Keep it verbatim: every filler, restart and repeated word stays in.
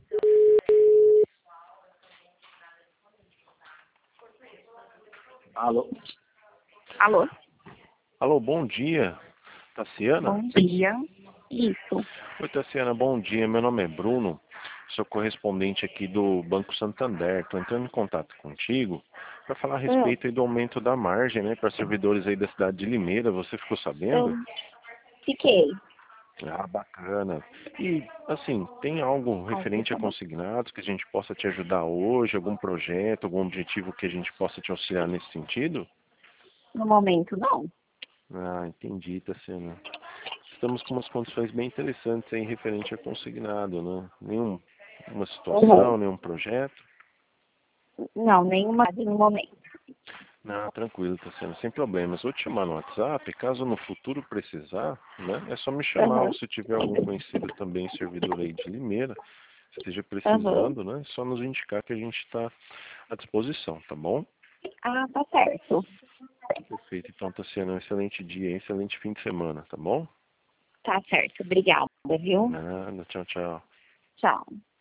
Alô? Alô? Alô, bom dia. Tassiana? Bom dia. Isso. Oi, Tassiana, bom dia. Meu nome é Bruno, sou correspondente aqui do Banco Santander. Estou entrando em contato contigo para falar a Hum, respeito aí do aumento da margem, né, para servidores aí da cidade de Limeira. Você ficou sabendo? eu fiquei. Ah, bacana. E, assim, tem algo Ah, você referente a tá bom. consignados que a gente possa te ajudar hoje? Algum projeto, algum objetivo que a gente possa te auxiliar nesse sentido? No momento, não. Ah, entendi, Tassiana. Estamos com umas condições bem interessantes aí referente a consignado, né? Nenhum, uma Uhum. situação, nenhum projeto? Não, nenhuma no momento. Não, tranquilo, Tassiana, sem problemas. Vou te chamar no WhatsApp, caso no futuro precisar, né? É só me chamar, ou Uhum. se tiver algum conhecido também, servidor aí de Limeira, esteja Uhum. precisando, né? É só nos indicar que a gente está à disposição, tá bom? Ah, tá certo. Perfeito. Então, Tassiana, um excelente dia, excelente fim de semana, tá bom? Tá certo. Obrigada, viu? Nada, tchau, tchau. Tchau.